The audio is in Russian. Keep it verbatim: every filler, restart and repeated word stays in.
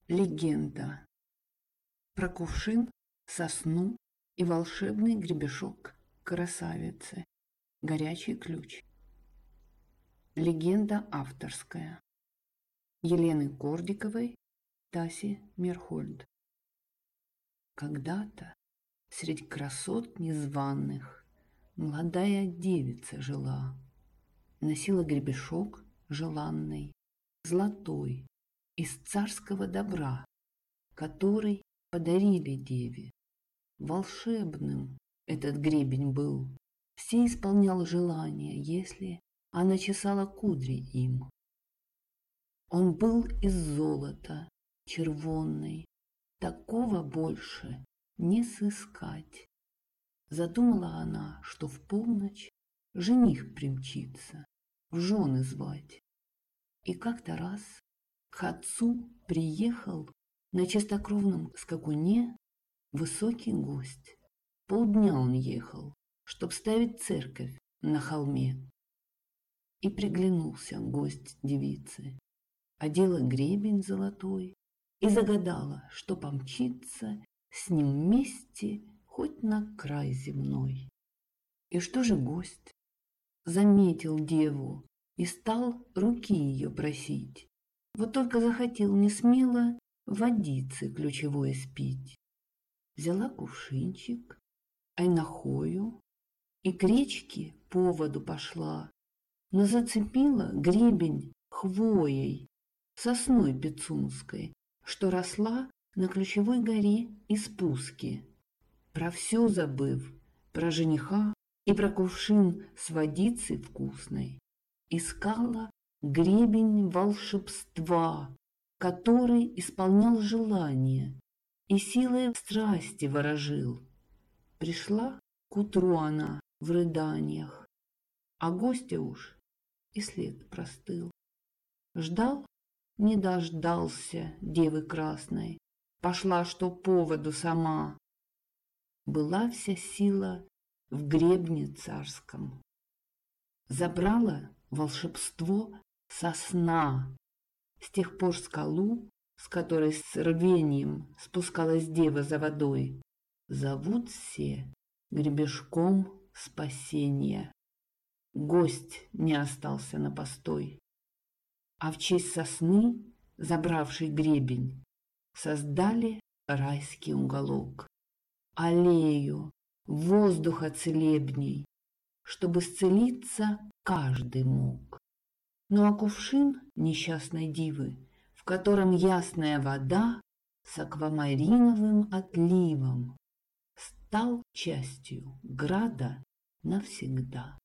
Легенда про кувшин, сосну и волшебный гребешок красавицы. Горячий ключ. Легенда авторская. Елены Кордиковой, Таси Мерхольд. Когда-то средь красот незваных молодая девица жила. Носила гребешок желанный, золотой, из царского добра, который подарили деве. Волшебным этот гребень был, все исполнял желания, если она чесала кудри им. Он был из золота червонный, такого больше не сыскать. Задумала она, что в полночь жених примчится, в жены звать. И как-то раз к отцу приехал на чистокровном скакуне высокий гость. Полдня он ехал, чтоб ставить церковь на холме. И приглянулся гость девице, одела гребень золотой и загадала, что помчится с ним вместе хоть на край земной. И что же гость? Заметил деву и стал руки ее просить. Вот только захотел несмело водицы ключевой спить. Взяла кувшинчик, айнахою, и к речке по воду пошла, но зацепила гребень хвоей, сосной пицунской, что росла на ключевой горе и спуске. Про все забыв, про жениха и про кувшин с водицей вкусной, искала гребень волшебства, который исполнял желание и силой страсти ворожил. Пришла к утру она в рыданиях, а гостя уж и след простыл. Ждал, не дождался девы красной, пошла что поводу сама. Была вся сила в гребне царском. Забрала волшебство сосна. С тех пор скалу, с которой с рвением спускалась дева за водой, зовут все гребешком спасения. Гость не остался на постой. А в честь сосны, забравшей гребень, создали райский уголок, аллею воздуха целебней, чтобы исцелиться каждый мог. Ну а кувшин несчастной дивы, в котором ясная вода с аквамариновым отливом, стал частью града навсегда.